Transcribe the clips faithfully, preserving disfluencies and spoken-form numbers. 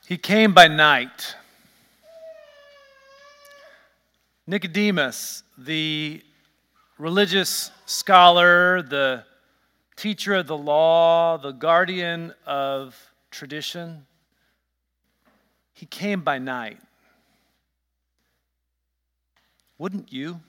He came by night. Nicodemus, the religious scholar, the teacher of the law, the guardian of tradition, he came by night. Wouldn't you?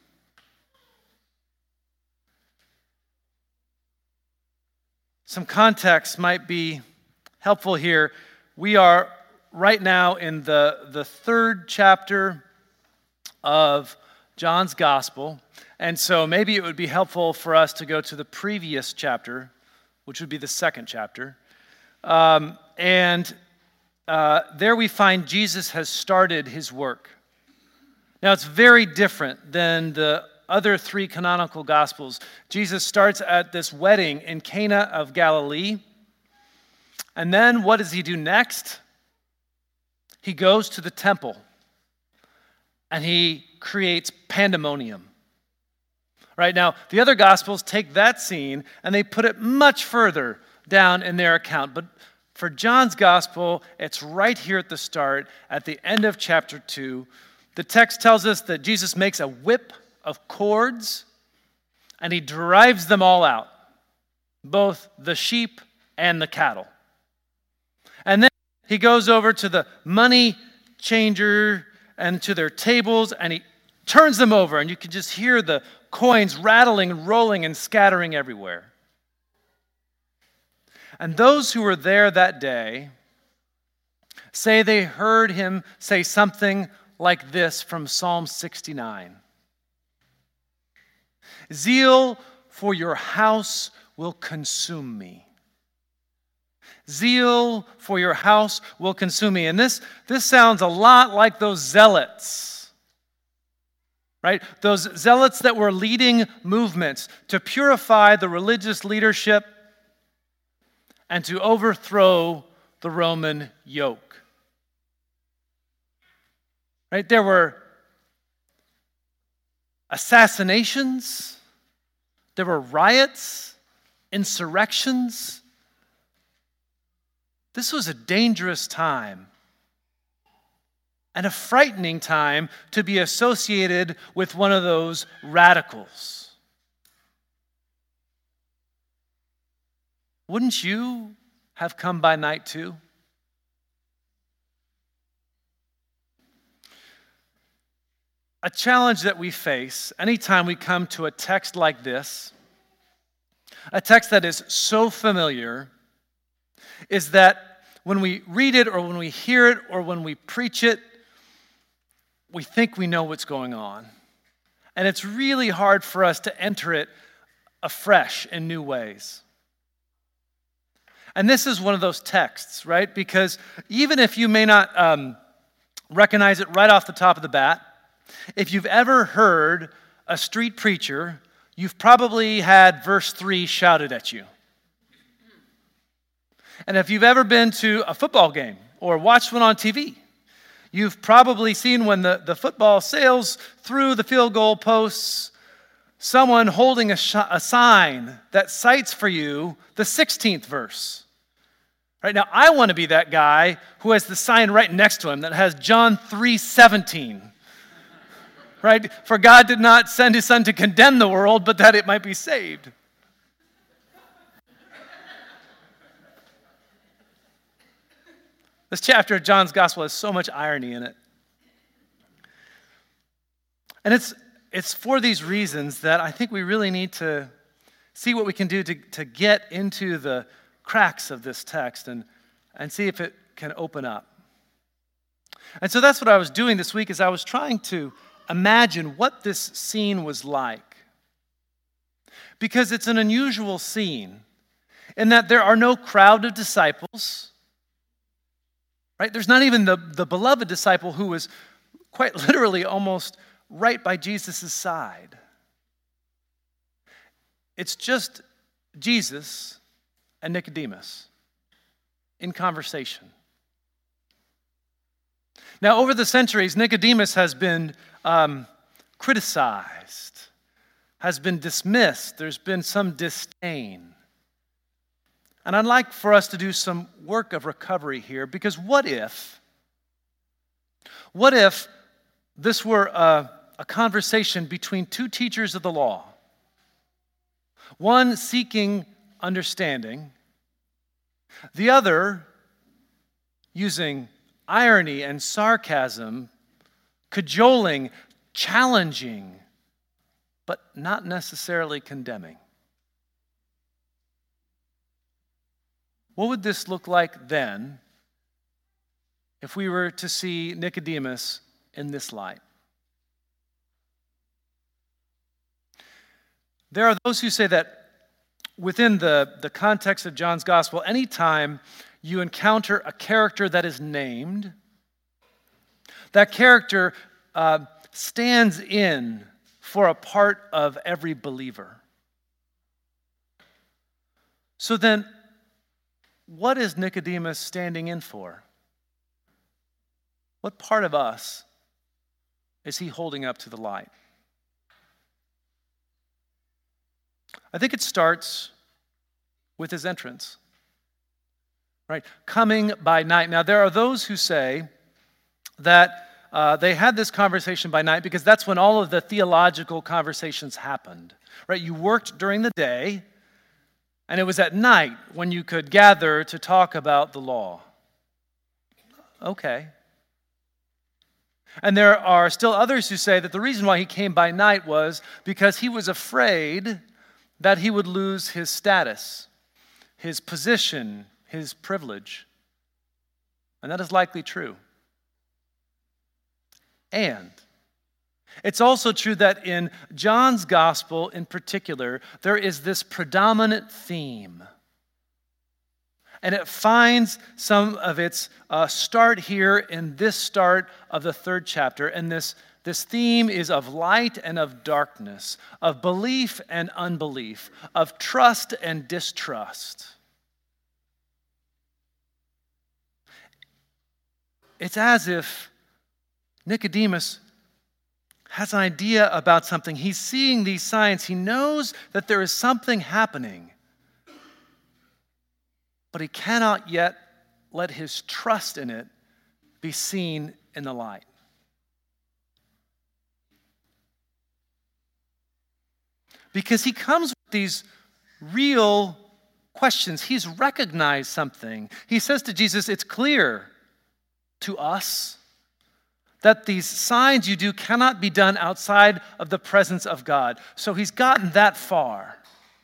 Some context might be helpful here. We are right now in the, the third chapter of John's Gospel, and so maybe it would be helpful for us to go to the previous chapter, which would be the second chapter. Um, and uh, there we find Jesus has started his work. Now, it's very different than the other three canonical Gospels. Jesus starts at this wedding in Cana of Galilee, and then what does he do next? He goes to the temple, and he creates pandemonium. Right now, the other Gospels take that scene and they put it much further down in their account. But for John's Gospel, it's right here at the start, at the end of chapter two. The text tells us that Jesus makes a whip of cords and he drives them all out, both the sheep and the cattle. And then he goes over to the money changer and to their tables, and he turns them over, and you can just hear the coins rattling and rolling and scattering everywhere. And those who were there that day say they heard him say something like this from Psalm sixty-nine. Zeal for your house will consume me. Zeal for your house will consume me. And this, this sounds a lot like those zealots, right? Those zealots that were leading movements to purify the religious leadership and to overthrow the Roman yoke. Right? There were assassinations, there were riots, insurrections. This was a dangerous time and a frightening time to be associated with one of those radicals. Wouldn't you have come by night too? A challenge that we face anytime we come to a text like this, a text that is so familiar, is that when we read it or when we hear it or when we preach it, we think we know what's going on. And it's really hard for us to enter it afresh in new ways. And this is one of those texts, right? Because even if you may not um, recognize it right off the top of the bat, if you've ever heard a street preacher, you've probably had verse three shouted at you. And if you've ever been to a football game or watched one on T V, you've probably seen when the, the football sails through the field goal posts, someone holding a, sh- a sign that cites for you the sixteenth verse. Right now, I want to be that guy who has the sign right next to him that has John three seventeen. Right? For God did not send his son to condemn the world, but that it might be saved. This chapter of John's Gospel has so much irony in it. And it's it's for these reasons that I think we really need to see what we can do to, to get into the cracks of this text and, and see if it can open up. And so that's what I was doing this week, is I was trying to imagine what this scene was like. Because it's an unusual scene in that there are no crowd of disciples. Right? There's not even the, the beloved disciple who was quite literally almost right by Jesus' side. It's just Jesus and Nicodemus in conversation. Now, over the centuries, Nicodemus has been um, criticized, has been dismissed. There's been some disdain. And I'd like for us to do some work of recovery here, because what if, What if this were a, a conversation between two teachers of the law? One seeking understanding, the other using irony and sarcasm, cajoling, challenging, but not necessarily condemning. What would this look like then if we were to see Nicodemus in this light? There are those who say that within the, the context of John's gospel, anytime you encounter a character that is named, that character uh, stands in for a part of every believer. So then, what is Nicodemus standing in for? What part of us is he holding up to the light? I think it starts with his entrance, right? Coming by night. Now, there are those who say that uh, they had this conversation by night because that's when all of the theological conversations happened, right? You worked during the day, and it was at night when you could gather to talk about the law. Okay. And there are still others who say that the reason why he came by night was because he was afraid that he would lose his status, his position, his privilege. And that is likely true. And it's also true that in John's gospel in particular, there is this predominant theme. And it finds some of its uh, start here in this start of the third chapter. And this, this theme is of light and of darkness, of belief and unbelief, of trust and distrust. It's as if Nicodemus has an idea about something. He's seeing these signs. He knows that there is something happening. But he cannot yet let his trust in it be seen in the light. Because he comes with these real questions. He's recognized something. He says to Jesus, it's clear to us that these signs you do cannot be done outside of the presence of God. So he's gotten that far.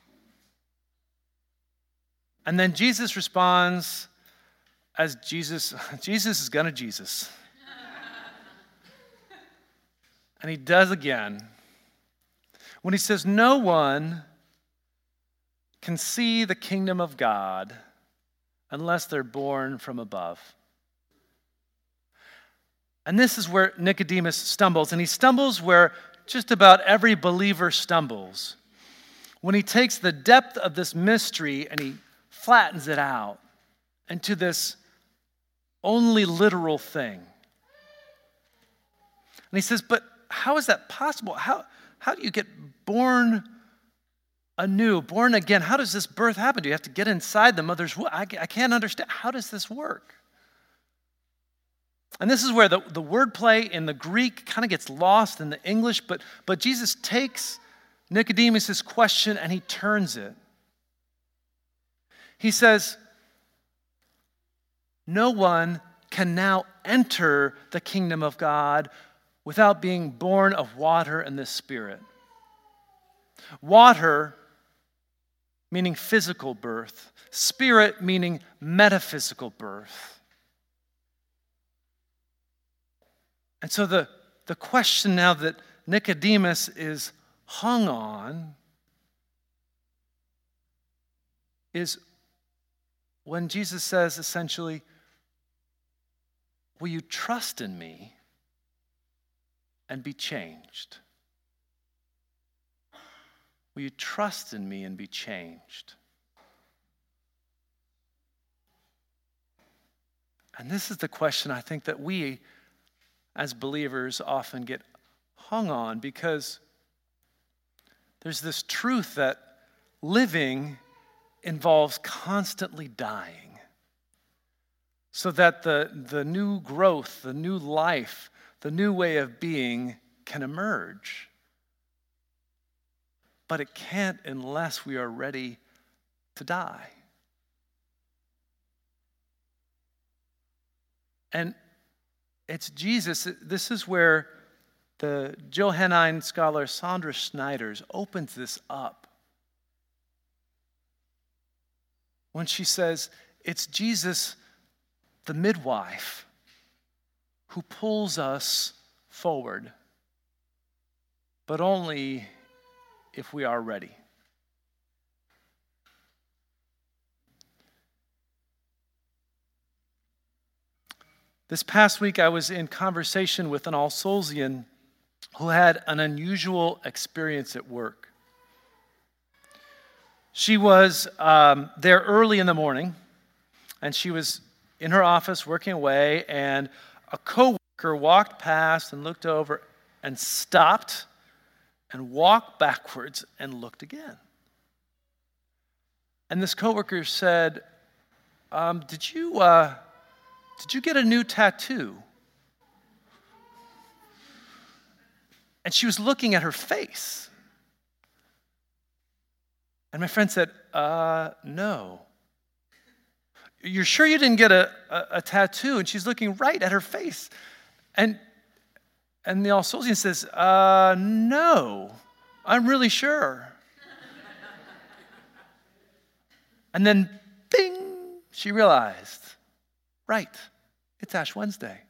And then Jesus responds as Jesus, Jesus is gonna Jesus. And he does again. When he says, no one can see the kingdom of God unless they're born from above. And this is where Nicodemus stumbles. And he stumbles where just about every believer stumbles. When he takes the depth of this mystery and he flattens it out into this only literal thing. And he says, but how is that possible? How, how do you get born anew, born again? How does this birth happen? Do you have to get inside the mother's womb? I, I can't understand. How does this work? And this is where the, the wordplay in the Greek kind of gets lost in the English, but, but Jesus takes Nicodemus' question and he turns it. He says, no one can now enter the kingdom of God without being born of water and the Spirit. Water meaning physical birth, Spirit meaning metaphysical birth. And so the, the question now that Nicodemus is hung on is when Jesus says essentially, will you trust in me and be changed? Will you trust in me and be changed? And this is the question I think that we as believers often get hung on, because there's this truth that living involves constantly dying, so that the, the new growth, the new life the new way of being can emerge. But it can't unless we are ready to die. And it's Jesus. This is where the Johannine scholar Sandra Schneiders opens this up when she says it's Jesus, the midwife, who pulls us forward, but only if we are ready. This past week, I was in conversation with an All Soulsian who had an unusual experience at work. She was um, there early in the morning, and she was in her office working away, and a coworker walked past and looked over and stopped and walked backwards and looked again. And this coworker said, um, did you, uh, did you get a new tattoo? And she was looking at her face. And my friend said, uh, no. You're sure you didn't get a, a, a tattoo? And she's looking right at her face. And and the All Soulsian says, uh, no, I'm really sure. And then, bing, she realized, right, it's Ash Wednesday.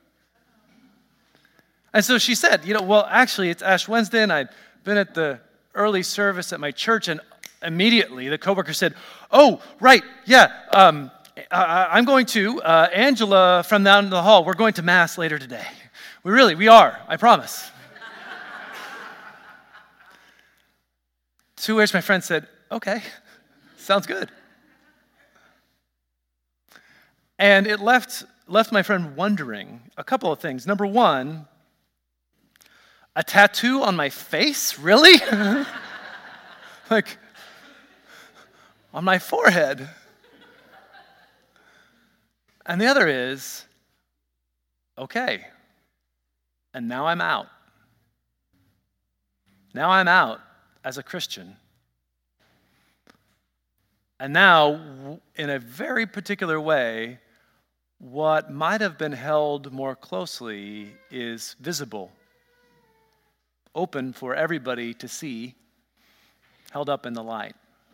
And so she said, you know, well, actually, it's Ash Wednesday, and I'd been at the early service at my church, and immediately the coworker said, oh, right, yeah, um, I, I'm going to, uh, Angela from down in the hall, we're going to Mass later today. We really, we are, I promise. To which my friend said, okay, sounds good. And it left, left my friend wondering a couple of things. Number one, a tattoo on my face? Really? Like, on my forehead. And the other is, okay, and now I'm out. Now I'm out as a Christian. And now, in a very particular way, what might have been held more closely is visible, open for everybody to see, held up in the light.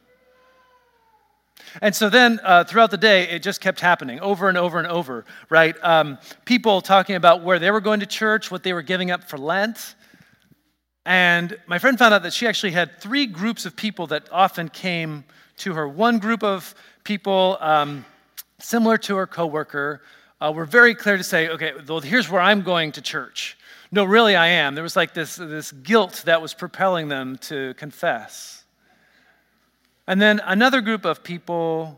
And so then uh, throughout the day, it just kept happening over and over and over, right? Um, people talking about where they were going to church, what they were giving up for Lent. And my friend found out that she actually had three groups of people that often came to her. One group of people, um, similar to her coworker, uh, were very clear to say, okay, well, here's where I'm going to church. No, really I am. There was like this, this guilt that was propelling them to confess. And then another group of people,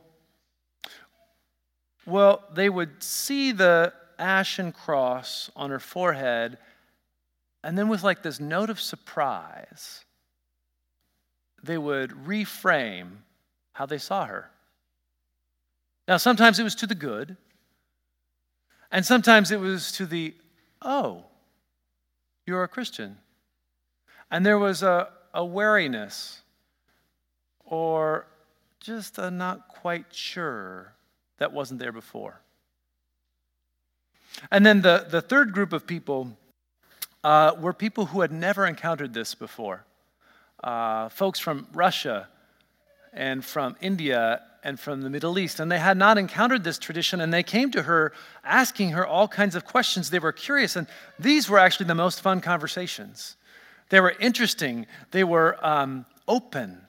well, they would see the ashen cross on her forehead, and then with like this note of surprise, they would reframe how they saw her. Now, sometimes it was to the good, and sometimes it was to the, oh, you're a Christian. And there was a, a wariness, or just a not quite sure that wasn't there before. And then the, the third group of people uh, were people who had never encountered this before. Uh, folks from Russia and from India and from the Middle East. And they had not encountered this tradition, and they came to her asking her all kinds of questions. They were curious, and these were actually the most fun conversations. They were interesting. They were um, open.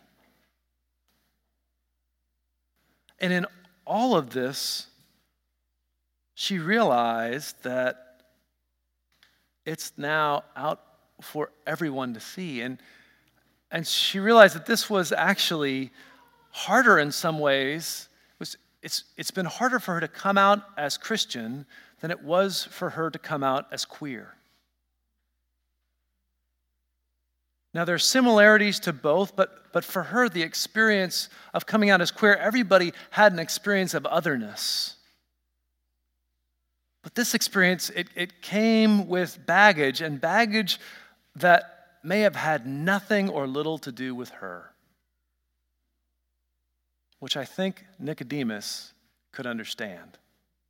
And in all of this, she realized that it's now out for everyone to see. And, and she realized that this was actually harder in some ways. It was, it's, it's been harder for her to come out as Christian than it was for her to come out as queer. Now, there are similarities to both, but, but for her, the experience of coming out as queer, everybody had an experience of otherness. But this experience, it, it came with baggage, and baggage that may have had nothing or little to do with her, which I think Nicodemus could understand.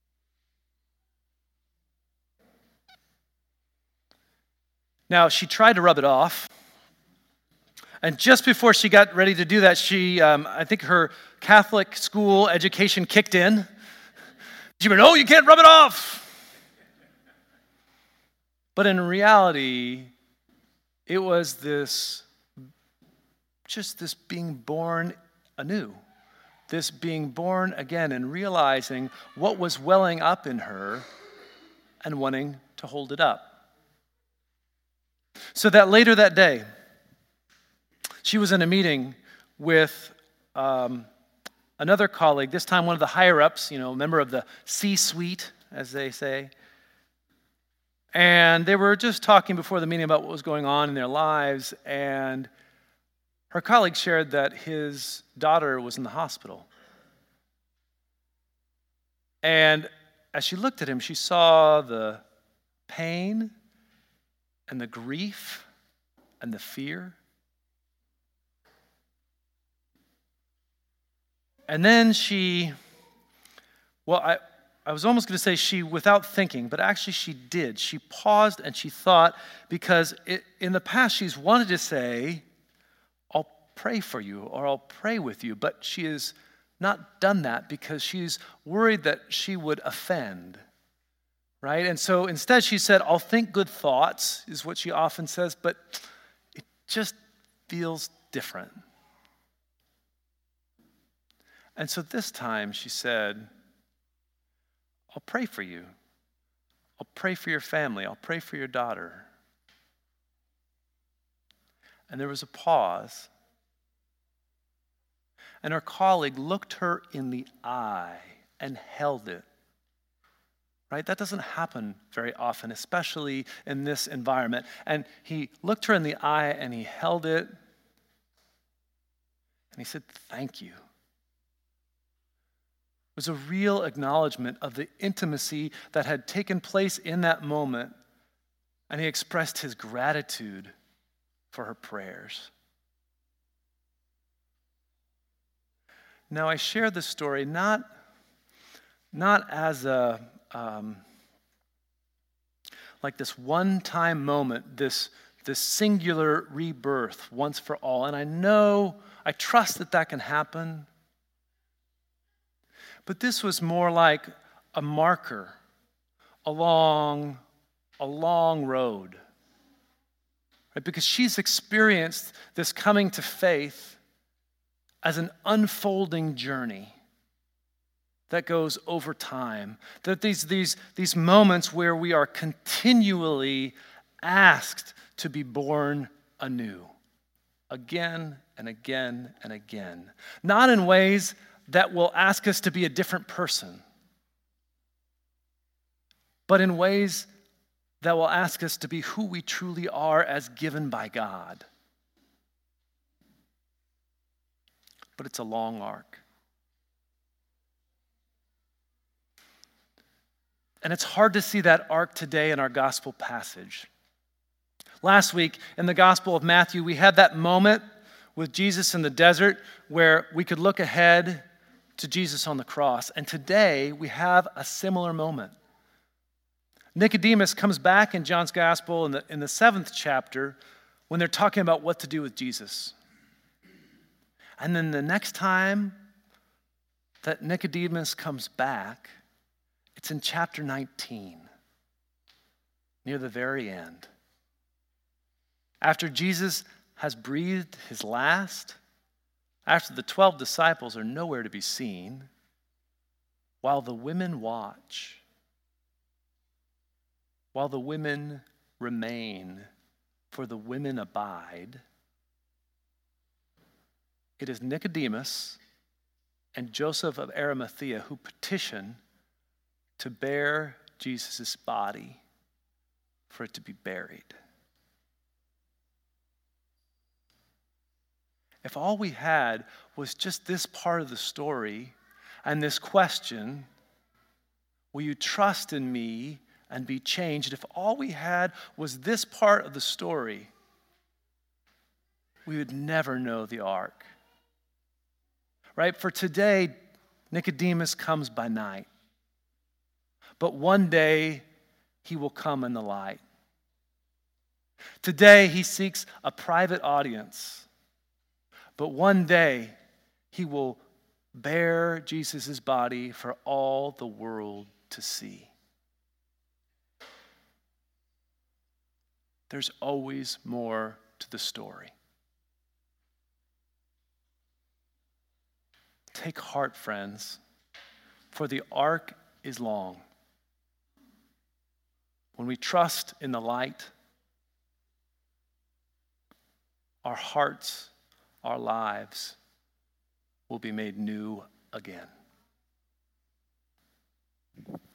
Now, she tried to rub it off, and just before she got ready to do that, she, um, I think her Catholic school education kicked in. She went, "Oh, you can't rub it off." But in reality, it was this, just this being born anew, this being born again and realizing what was welling up in her and wanting to hold it up. So that later that day, she was in a meeting with um, another colleague, this time one of the higher-ups, you know, a member of the C-suite, as they say. And they were just talking before the meeting about what was going on in their lives, and her colleague shared that his daughter was in the hospital. And as she looked at him, she saw the pain and the grief and the fear. And then she, well, I, I was almost going to say she, without thinking, but actually she did. She paused and she thought, because it, in the past she's wanted to say, "I'll pray for you," or "I'll pray with you," but she has not done that because she's worried that she would offend, right? And so instead she said, "I'll think good thoughts," is what she often says, but it just feels different. And so this time she said, "I'll pray for you. I'll pray for your family. I'll pray for your daughter." And there was a pause. And her colleague looked her in the eye and held it. Right? That doesn't happen very often, especially in this environment. And he looked her in the eye and he held it. And he said, "Thank you." It was a real acknowledgement of the intimacy that had taken place in that moment, and he expressed his gratitude for her prayers. Now, I share this story not, not as a um, like this one-time moment, this this singular rebirth once for all, and I know, I trust that that can happen. But this was more like a marker along a long road, right? Because she's experienced this coming to faith as an unfolding journey that goes over time. That these, these, these moments where we are continually asked to be born anew, again and again and again. Not in ways that will ask us to be a different person, but in ways that will ask us to be who we truly are as given by God. But it's a long arc. And it's hard to see that arc today in our gospel passage. Last week in the Gospel of Matthew, we had that moment with Jesus in the desert where we could look ahead to Jesus on the cross. And today we have a similar moment. Nicodemus comes back in John's Gospel in the, in the seventh chapter when they're talking about what to do with Jesus. And then the next time that Nicodemus comes back, it's in chapter nineteen, near the very end. After Jesus has breathed his last, after the twelve disciples are nowhere to be seen, while the women watch, while the women remain, for the women abide, it is Nicodemus and Joseph of Arimathea who petition to bear Jesus' body for it to be buried. If all we had was just this part of the story and this question, Will you trust in me and be changed? If all we had was this part of the story, we would never know the ark. Right? For today, Nicodemus comes by night. But one day, he will come in the light. Today, he seeks a private audience. But one day, he will bear Jesus' body for all the world to see. There's always more to the story. Take heart, friends, for the ark is long. When we trust in the light, our hearts, our lives will be made new again.